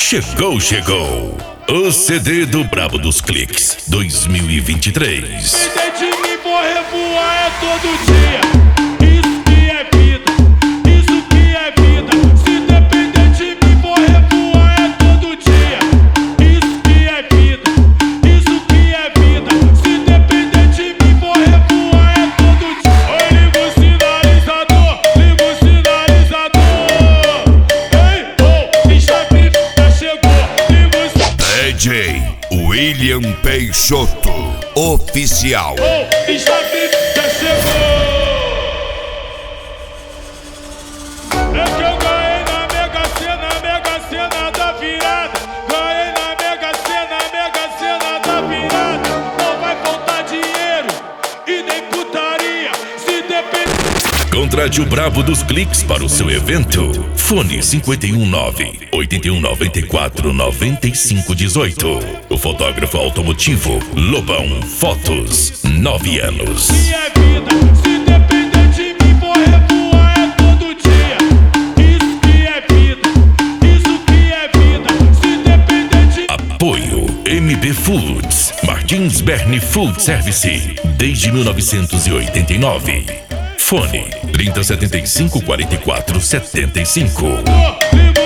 Chegou! O CD do Brabo dos Cliques 2023. Se der de mim, vou revoar é todo dia. Isso que é vida, isso que é vida. Se depender de mim, vou revoar é todo dia. Isso que é vida, isso que é vida. Se depender de mim, vou revoar é todo dia. Oi, liga o sinalizador, liga o sinalizador. Ei, oh, pista VIP já chegou, liga o DJ William Peixoto, oficial. oh, pista VIP já chegou. É que eu ganhei na Mega Sena da virada. Ganhei na Mega Sena da virada. Não vai faltar dinheiro e nem putaria. Se depender. Contrate o Brabo dos Cliques para o seu evento. Fone 519 8194 9518. O fotógrafo automotivo Lobão Fotos, 9 anos. Se é vida, se depender de mim, vou revoar é todo dia. Isso que é vida, isso que é vida. Se depender de Apoio MB Foods, Martins Berni Food Service, desde 1989. Fone 3075 4475. liga